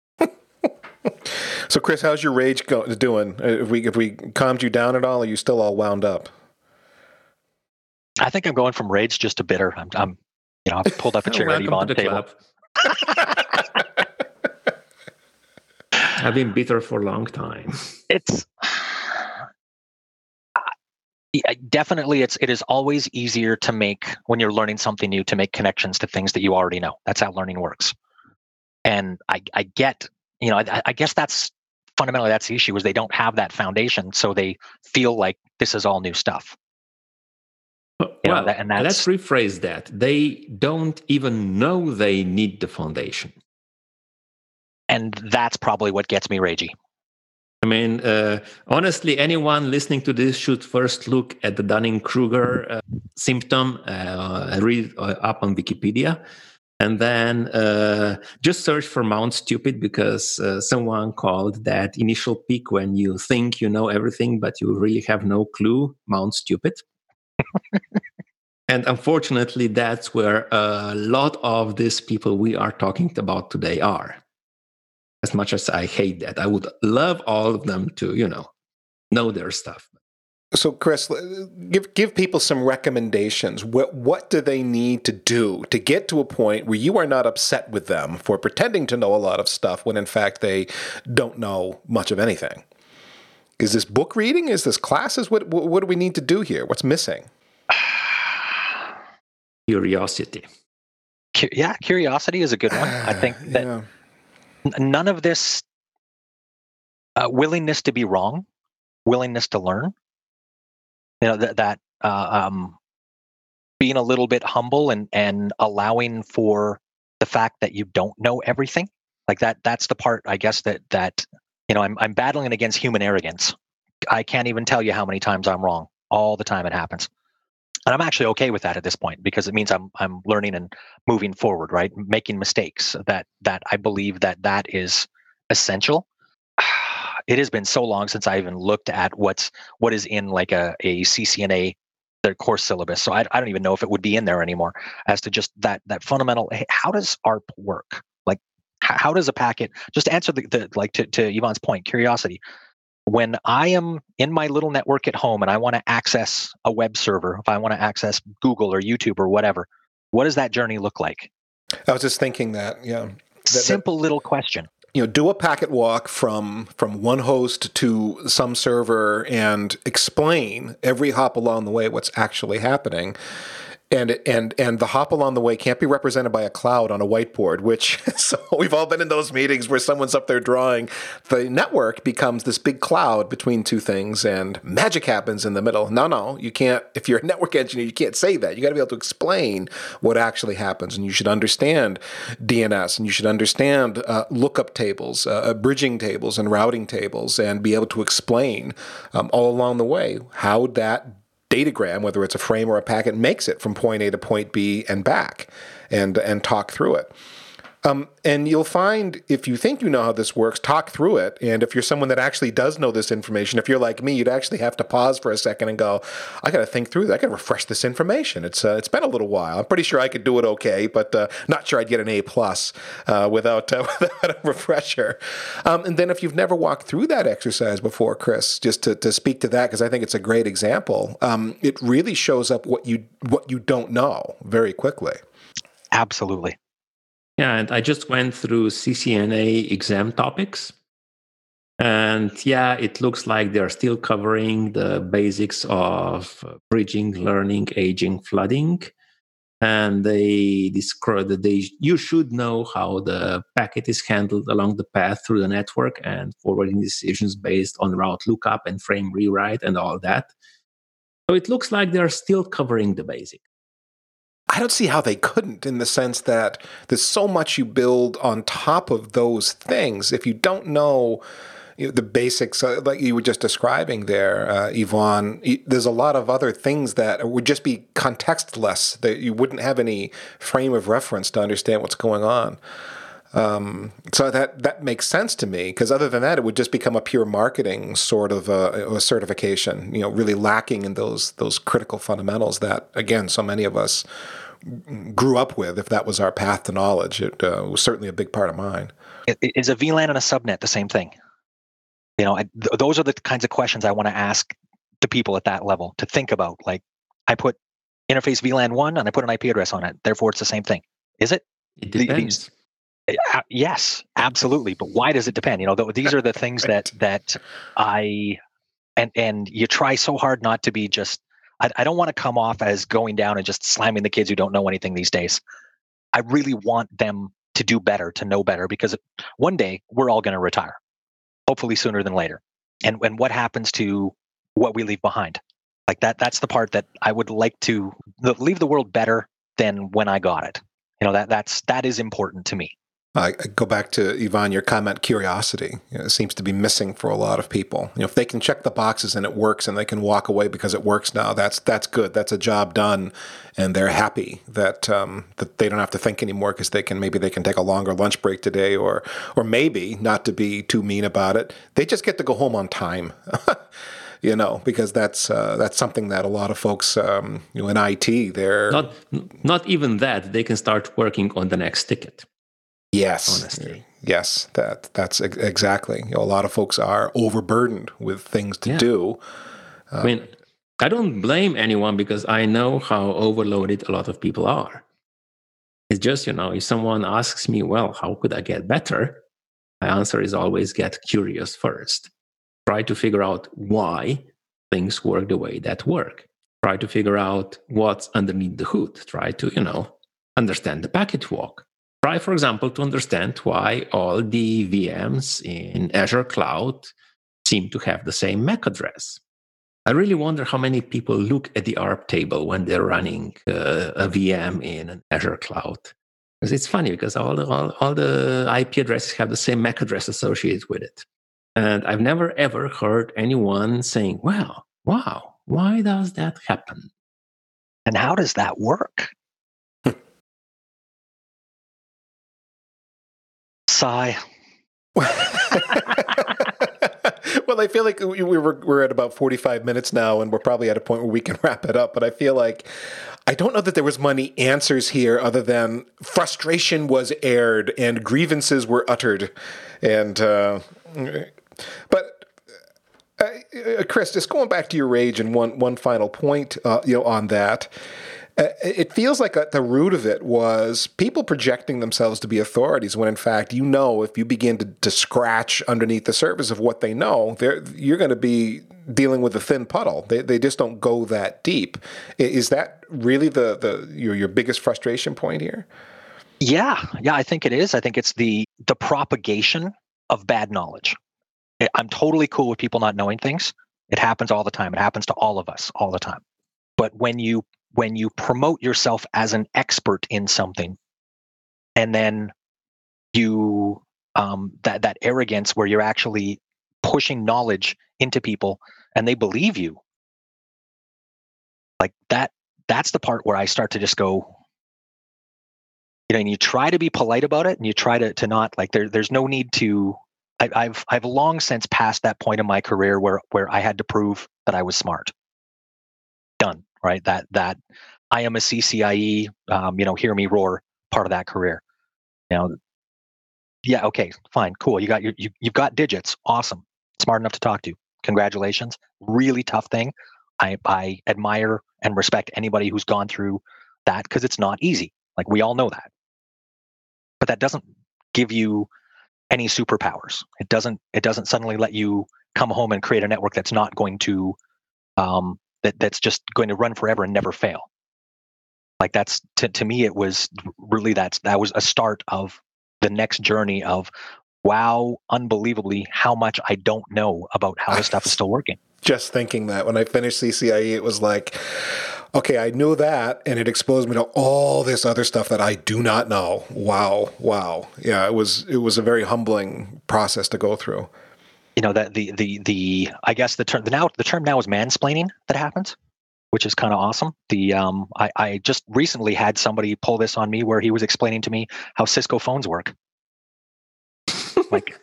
Speaker 1: So, Chris, how's your rage go- doing? If we if we calmed you down at all, are you still all wound up?
Speaker 3: I think I'm going from rage just to bitter. I'm, I'm you know, I've pulled up a chair at Yvonne's
Speaker 4: the
Speaker 3: table.
Speaker 4: I've been bitter for a long time.
Speaker 3: It's uh, definitely it's it is always easier to make when you're learning something new to make connections to things that you already know. That's how learning works. And I, I get. You know, I, I guess that's fundamentally that's the issue is they don't have that foundation, so they feel like this is all new stuff.
Speaker 4: Well,
Speaker 3: you know, that, and that's,
Speaker 4: let's rephrase that. They don't even know they need the foundation.
Speaker 3: And that's probably what gets me ragey.
Speaker 4: I mean, uh, honestly, anyone listening to this should first look at the Dunning-Kruger uh, symptom, uh, read uh, up on Wikipedia. And then uh, just search for Mount Stupid because uh, someone called that initial peak when you think you know everything, but you really have no clue, Mount Stupid. And unfortunately, that's where a lot of these people we are talking about today are. As much as I hate that, I would love all of them to, you know, know their stuff.
Speaker 1: So, Chris, give give people some recommendations. What what do they need to do to get to a point where you are not upset with them for pretending to know a lot of stuff when in fact they don't know much of anything? Is this book reading? Is this classes? What what, what do we need to do here? What's missing?
Speaker 4: Curiosity.
Speaker 3: Yeah, curiosity is a good one. I think that
Speaker 1: yeah.
Speaker 3: n- none of this uh, willingness to be wrong, willingness to learn, you know, that, that uh, um, being a little bit humble and, and allowing for the fact that you don't know everything, like that, that's the part, I guess, that, that, you know, I'm, I'm battling against human arrogance. I can't even tell you how many times I'm wrong. All the time it happens. And I'm actually okay with that at this point because it means I'm I'm learning and moving forward, right? Making mistakes. That that I believe that that is essential. It has been so long since I even looked at what's what is in like a, a C C N A their course syllabus. So I I don't even know if it would be in there anymore. As to just that that fundamental. Hey, how does A R P work? Like how, how does a packet? Just answer the, the like to to Yvonne's point. Curiosity. When I am in my little network at home and I want to access a web server, if I want to access Google or YouTube or whatever, what does that journey look like?
Speaker 1: I was just thinking that, yeah. That,
Speaker 3: Simple
Speaker 1: that,
Speaker 3: little question.
Speaker 1: You know, do a packet walk from from one host to some server and explain every hop along the way what's actually happening. And and and the hop along the way can't be represented by a cloud on a whiteboard, which so we've all been in those meetings where someone's up there drawing. The network becomes this big cloud between two things and magic happens in the middle. No, no, you can't. If you're a network engineer, you can't say that. You got to be able to explain what actually happens. And you should understand D N S and you should understand uh, lookup tables, uh, bridging tables and routing tables and be able to explain um, all along the way how that datagram, whether it's a frame or a packet, makes it from point A to point B and back, and and talk through it. Um, and you'll find, if you think you know how this works, talk through it. And if you're someone that actually does know this information, if you're like me, you'd actually have to pause for a second and go, I got to think through that. I got to refresh this information. It's uh, it's been a little while. I'm pretty sure I could do it okay, but uh, not sure I'd get an A plus uh, without, uh, without a refresher. Um, and then if you've never walked through that exercise before, Chris, just to, to speak to that, because I think it's a great example, um, it really shows up what you what you don't know very quickly.
Speaker 3: Absolutely.
Speaker 4: Yeah, and I just went through C C N A exam topics. And yeah, it looks like they're still covering the basics of bridging, learning, aging, flooding. And they describe that they you should know how the packet is handled along the path through the network and forwarding decisions based on route lookup and frame rewrite and all that. So it looks like they're still covering the basics.
Speaker 1: I don't see how they couldn't, in the sense that there's so much you build on top of those things. If you don't know, you know, the basics, uh, like you were just describing there, uh, Yvonne, there's a lot of other things that would just be contextless, that you wouldn't have any frame of reference to understand what's going on. Um, so that that makes sense to me, because other than that, it would just become a pure marketing sort of a, a certification, you know, really lacking in those those critical fundamentals that, again, so many of us grew up with. If that was our path to knowledge, it uh, was certainly a big part of mine.
Speaker 3: Is a V LAN and a subnet the same thing? You know, I, th- those are the kinds of questions I want to ask the people at that level to think about. Like, I put interface V LAN one and I put an I P address on it. Therefore, it's the same thing. Is it?
Speaker 4: It depends.
Speaker 3: These, uh, yes, absolutely. But why does it depend? You know, th- these are the things that that I and and you try so hard not to be just. I, I don't want to come off as going down and just slamming the kids who don't know anything these days. I really want them to do better, to know better, because one day we're all going to retire, hopefully sooner than later. And and what happens to what we leave behind? Like that, that's the part that I would like to leave the world better than when I got it. You know, that that's that is important to me.
Speaker 1: I go back to, Yvonne, your comment, curiosity. You know, it seems to be missing for a lot of people. You know, if they can check the boxes and it works and they can walk away because it works now, that's that's good. That's a job done, and they're happy that um, that they don't have to think anymore, because they can maybe they can take a longer lunch break today, or or maybe, not to be too mean about it, they just get to go home on time. You know, because that's uh, that's something that a lot of folks, um, you know, in I T, they're
Speaker 4: not not even that. They can start working on the next ticket.
Speaker 1: Yes.
Speaker 4: Honestly.
Speaker 1: Yes, that that's exactly. You know, a lot of folks are overburdened with things to
Speaker 4: yeah.
Speaker 1: do.
Speaker 4: Uh, I mean, I don't blame anyone because I know how overloaded a lot of people are. It's just, you know, if someone asks me, well, how could I get better? My answer is always get curious first. Try to figure out why things work the way that work. Try to figure out what's underneath the hood. Try to, you know, understand the packet walk. Try, for example, to understand why all the V Ms in Azure Cloud seem to have the same M A C address. I really wonder how many people look at the A R P table when they're running uh, a V M in an Azure Cloud. Because it's funny because all the, all, all the I P addresses have the same M A C address associated with it. And I've never, ever heard anyone saying, well, wow, why does that happen?
Speaker 3: And how does that work? Sigh.
Speaker 1: Well, I feel like we were we're at about forty-five minutes now, and we're probably at a point where we can wrap it up. But I feel like I don't know that there was many answers here, other than frustration was aired and grievances were uttered, and uh, but uh, Chris, just going back to your rage and one one final point, uh, you know, on that. Uh, it feels like at the root of it was people projecting themselves to be authorities when, in fact, you know, if you begin to, to scratch underneath the surface of what they know, you're going to be dealing with a thin puddle. They they just don't go that deep. Is that really the the your your biggest frustration point here?
Speaker 3: Yeah, yeah, I think it is. I think it's the the propagation of bad knowledge. I'm totally cool with people not knowing things. It happens all the time. It happens to all of us all the time. But when you when you promote yourself as an expert in something, and then you um, that that arrogance where you're actually pushing knowledge into people and they believe you, like that, that's the part where I start to just go, you know, and you try to be polite about it, and you try to to not like there. There's no need to. I, I've I've long since passed that point in my career where where I had to prove that I was smart. Done. Right, that that I am a C C I E, um, you know, hear me roar part of that career. You know, yeah, okay, fine, cool. You got your you you've got digits, awesome, smart enough to talk to. Congratulations, really tough thing. I I admire and respect anybody who's gone through that because it's not easy. Like we all know that, but that doesn't give you any superpowers. It doesn't it doesn't suddenly let you come home and create a network that's not going to. Um, That that's just going to run forever and never fail. Like that's to to me, it was really that's that was a start of the next journey of, wow, unbelievably how much I don't know about how this stuff is still working.
Speaker 1: Just thinking that when I finished C C I E, it was like, okay, I knew that, and it exposed me to all this other stuff that I do not know. Wow, wow, yeah, it was it was a very humbling process to go through.
Speaker 3: You know that the the the I guess the term the now the term now is mansplaining that happens, which is kind of awesome. The um I, I just recently had somebody pull this on me where he was explaining to me how Cisco phones work. Like,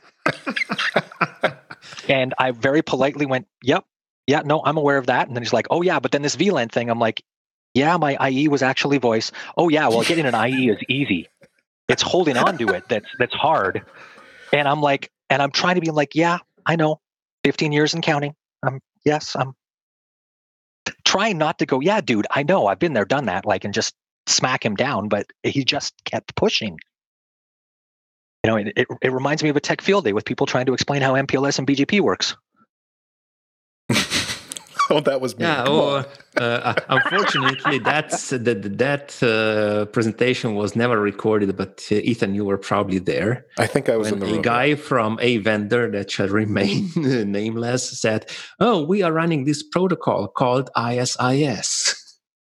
Speaker 3: and I very politely went, "Yep, yeah, no, I'm aware of that." And then he's like, "Oh yeah, but then this V LAN thing." I'm like, "Yeah, my I E was actually voice." "Oh yeah, well getting an I E is easy. It's holding on to it that's that's hard." And I'm like, and I'm trying to be like, "Yeah, I know, fifteen years and counting. Um, yes, I'm trying not to go, yeah, dude, I know, I've been there, done that, like, and just smack him down, but he just kept pushing. You know, it, it, it reminds me of a tech field day with people trying to explain how M P L S and B G P works.
Speaker 1: Oh, that was me.
Speaker 4: Yeah. Oh, uh, unfortunately, that's that that uh, presentation was never recorded. But uh, Ethan, you were probably there.
Speaker 1: I think I was
Speaker 4: when
Speaker 1: in the room.
Speaker 4: A guy from a vendor that shall remain nameless said, "Oh, we are running this protocol called I S I S."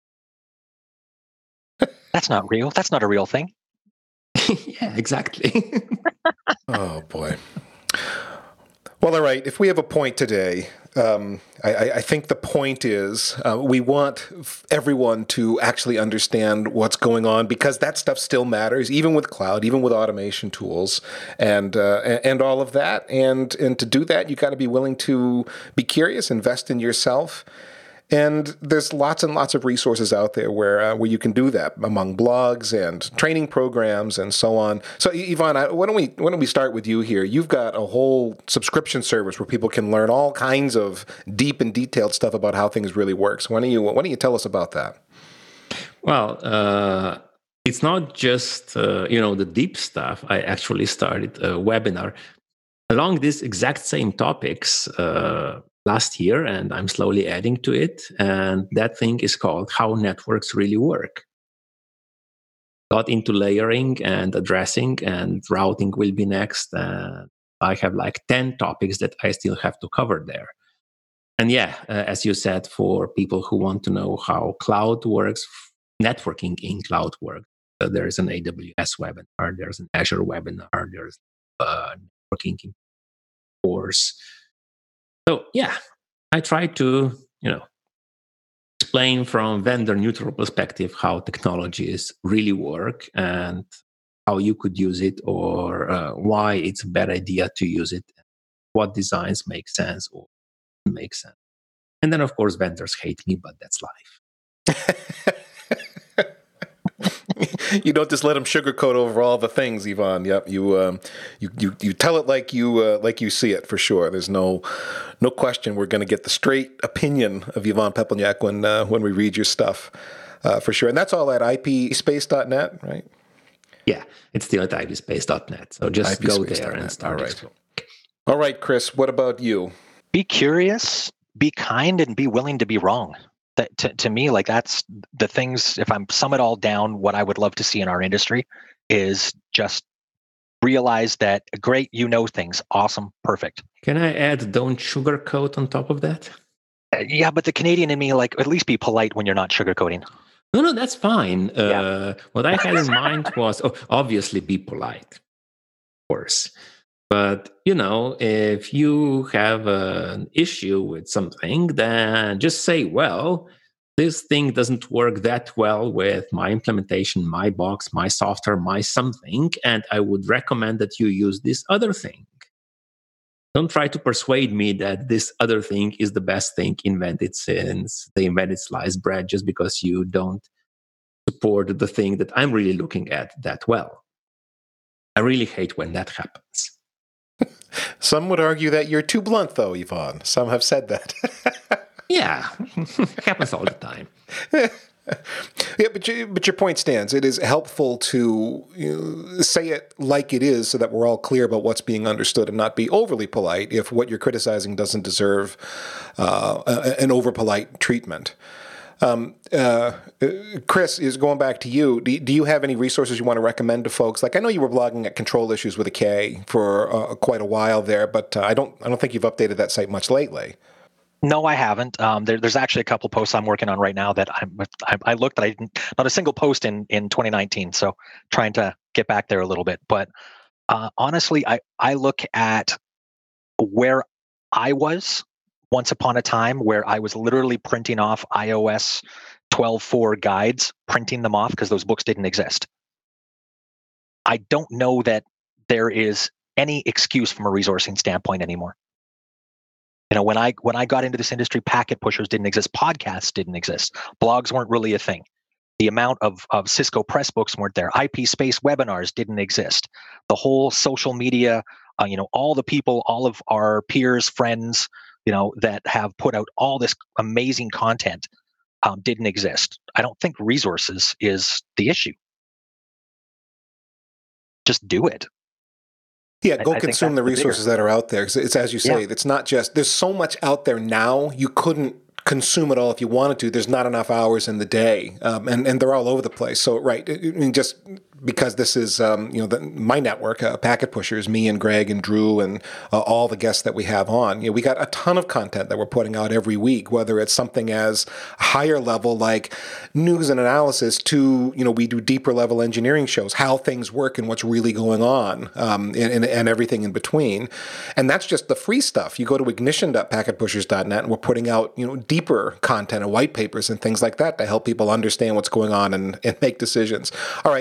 Speaker 3: That's not real. That's not a real thing.
Speaker 4: Yeah, exactly.
Speaker 1: Oh boy. Well, all right. If we have a point today, um, I, I think the point is uh, we want everyone to actually understand what's going on, because that stuff still matters, even with cloud, even with automation tools, and uh, and all of that. And and to do that, you got to be willing to be curious, invest in yourself, And there's lots and lots of resources out there where uh, where you can do that among blogs and training programs and so on. So, Yvonne, I, why don't we why don't we start with you here? You've got a whole subscription service where people can learn all kinds of deep and detailed stuff about how things really work. So why don't you why don't you tell us about that?
Speaker 4: Well, uh, it's not just uh, you know the deep stuff. I actually started a webinar along these exact same topics uh, last year, and I'm slowly adding to it. And that thing is called How Networks Really Work. Got into layering and addressing, and routing will be next. And I have like ten topics that I still have to cover there. And yeah, uh, as you said, for people who want to know how cloud works, networking in cloud works, uh, there's an A W S webinar, there's an Azure webinar, there's uh, networking course. So yeah, I try to, you know, explain from vendor neutral perspective how technologies really work and how you could use it, or uh, why it's a bad idea to use it, what designs make sense or don't make sense. And then of course vendors hate me, but that's life.
Speaker 1: You don't just let them sugarcoat over all the things, Yvonne. Yep, you um, you, you you tell it like you uh, like you see it for sure. There's no no question we're going to get the straight opinion of Yvonne Pepelnjak when uh, when we read your stuff uh, for sure. And that's all at I P space dot net, right?
Speaker 4: Yeah, it's still at I P space dot net. So just go there and start.
Speaker 1: All right. All right, Chris. What about you?
Speaker 3: Be curious, be kind, and be willing to be wrong. That, to, to me, like that's the things, if I'm sum it all down, what I would love to see in our industry is just realize that, great, you know things, awesome, perfect.
Speaker 4: Can I add don't sugarcoat on top of that?
Speaker 3: Uh, yeah, but the Canadian in me, like, at least be polite when you're not sugarcoating.
Speaker 4: No, no, that's fine. Uh,
Speaker 3: Yeah.
Speaker 4: What I had in mind was, oh, obviously be polite, of course. But, you know, if you have an issue with something, then just say, well, this thing doesn't work that well with my implementation, my box, my software, my something, and I would recommend that you use this other thing. Don't try to persuade me that this other thing is the best thing invented since they invented sliced bread just because you don't support the thing that I'm really looking at that well. I really hate when that happens.
Speaker 1: Some would argue that you're too blunt, though, Yvonne. Some have said that.
Speaker 4: Yeah, it happens all the time.
Speaker 1: Yeah, but you, but your point stands. It is helpful to you know, say it like it is so that we're all clear about what's being understood and not be overly polite if what you're criticizing doesn't deserve uh, an over-polite treatment. Um, uh, Chris, is going back to you. Do, do you have any resources you want to recommend to folks? Like, I know you were blogging at Control Issues with a K for uh, quite a while there, but uh, I don't I don't think you've updated that site much lately.
Speaker 3: No, I haven't. Um, there, there's actually a couple posts I'm working on right now that I'm, I, I looked at. I didn't, not a single post in, in twenty nineteen. So trying to get back there a little bit. But uh, honestly, I, I look at where I was once upon a time, where I was literally printing off i O S twelve point four guides, printing them off because those books didn't exist. I don't know that there is any excuse from a resourcing standpoint anymore. You know, when I when I got into this industry, packet pushers didn't exist, podcasts didn't exist, blogs weren't really a thing. The amount of, of Cisco Pressbooks weren't there. I P Space webinars didn't exist. The whole social media, uh, you know, all the people, all of our peers, friends, you know, that have put out all this amazing content um, didn't exist. I don't think resources is the issue. Just do it.
Speaker 1: Yeah, go
Speaker 3: I, I
Speaker 1: consume the resources the that are out there. It's, it's as you say, yeah. It's not just, there's so much out there now, you couldn't consume it all if you wanted to. There's not enough hours in the day, um, and, and they're all over the place. So, right, I mean, just because this is, um, you know, the, my network, uh, Packet Pushers, me and Greg and Drew and uh, all the guests that we have on, you know, we got a ton of content that we're putting out every week, whether it's something as higher level like news and analysis to, you know, we do deeper level engineering shows, how things work and what's really going on, um, and, and, and everything in between. And that's just the free stuff. You go to ignition dot packet pushers dot net and we're putting out, you know, deeper content and white papers and things like that to help people understand what's going on and, and make decisions. All right, step away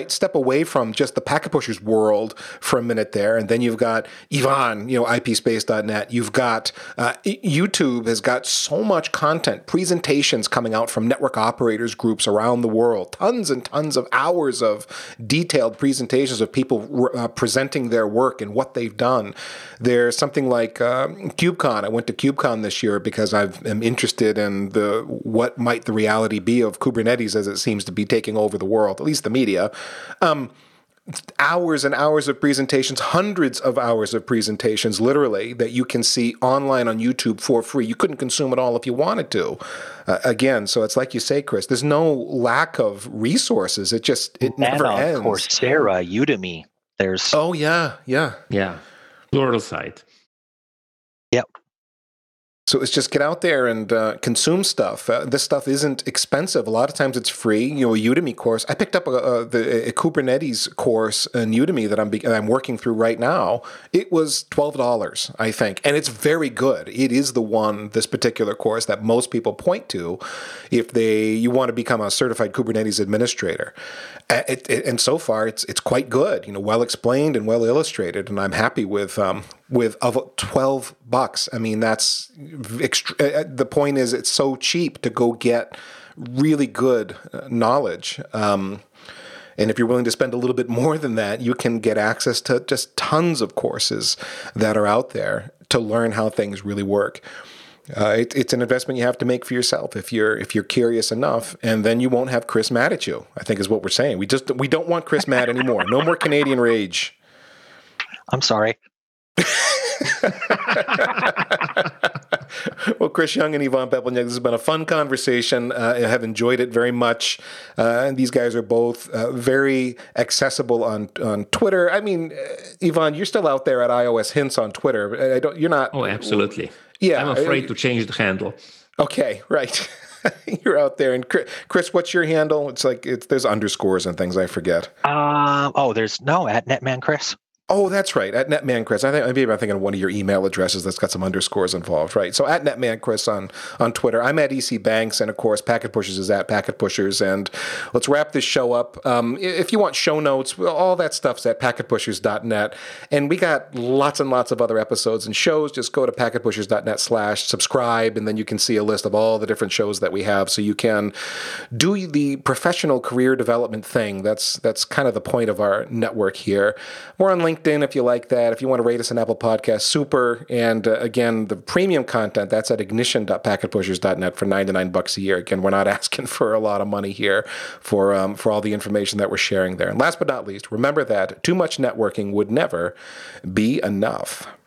Speaker 1: away from just the Packet Pushers world for a minute there, and then you've got Ivan, you know, I P space dot net. You've got uh, YouTube has got so much content, presentations coming out from network operators groups around the world, tons and tons of hours of detailed presentations of people uh, presenting their work and what they've done. There's something like uh, KubeCon. I went to KubeCon this year because I am interested in the what might the reality be of Kubernetes as it seems to be taking over the world, at least the media. Um, hours and hours of presentations, hundreds of hours of presentations, literally, that you can see online on YouTube for free. You couldn't consume it all if you wanted to. Uh, again, so it's like you say, Chris, there's no lack of resources. It just, it
Speaker 3: and
Speaker 1: never
Speaker 3: on
Speaker 1: ends.
Speaker 3: Coursera, Udemy, there's...
Speaker 1: Oh, yeah, yeah.
Speaker 4: Yeah, Pluralsight.
Speaker 3: Yep.
Speaker 1: So it's just get out there and uh, consume stuff. Uh, this stuff isn't expensive. A lot of times it's free. You know, a Udemy course. I picked up a, a, the, a Kubernetes course in Udemy that I'm be, I'm working through right now. It was twelve dollars, I think, and it's very good. It is the one, this particular course, that most people point to if they you want to become a certified Kubernetes administrator. It, it, and so far, it's it's quite good. You know, well explained and well illustrated, and I'm happy with um, with of twelve bucks. I mean, that's extra, the point is it's so cheap to go get really good knowledge. Um, and if you're willing to spend a little bit more than that, you can get access to just tons of courses that are out there to learn how things really work. Uh, it, it's an investment you have to make for yourself if you're if you're curious enough, and then you won't have Chris mad at you, I think is what we're saying. We just we don't want Chris mad anymore. No more Canadian rage.
Speaker 3: I'm sorry.
Speaker 1: Well, Chris Young and Ivan Pepelnyk, this has been a fun conversation. Uh, I have enjoyed it very much. Uh, and these guys are both uh, very accessible on on Twitter. I mean, uh, Ivan, you're still out there at iOS Hints on Twitter. I don't. You're not.
Speaker 4: Oh, absolutely.
Speaker 1: Yeah,
Speaker 4: I'm afraid to change the handle.
Speaker 1: Okay, right. You're out there, and Chris, what's your handle? It's like it's there's underscores and things. I forget.
Speaker 3: Um. Oh, there's no at Netman Chris.
Speaker 1: Oh, that's right. At Netman Chris. I think maybe I'm thinking of one of your email addresses that's got some underscores involved, right? So at Netman Chris on, on Twitter. I'm at E C Banks, and of course, Packet Pushers is at Packet Pushers. And let's wrap this show up. Um, if you want show notes, all that stuff's at packet pushers dot net. And we got lots and lots of other episodes and shows. Just go to packet pushers dot net slash subscribe, and then you can see a list of all the different shows that we have, so you can do the professional career development thing. That's that's kind of the point of our network here. We're on LinkedIn. If you like that, if you want to rate us on Apple Podcasts, super. And uh, again, the premium content, that's at ignition dot packet pushers dot net for ninety-nine bucks a year. Again, we're not asking for a lot of money here for um, for all the information that we're sharing there. And last but not least, remember that too much networking would never be enough.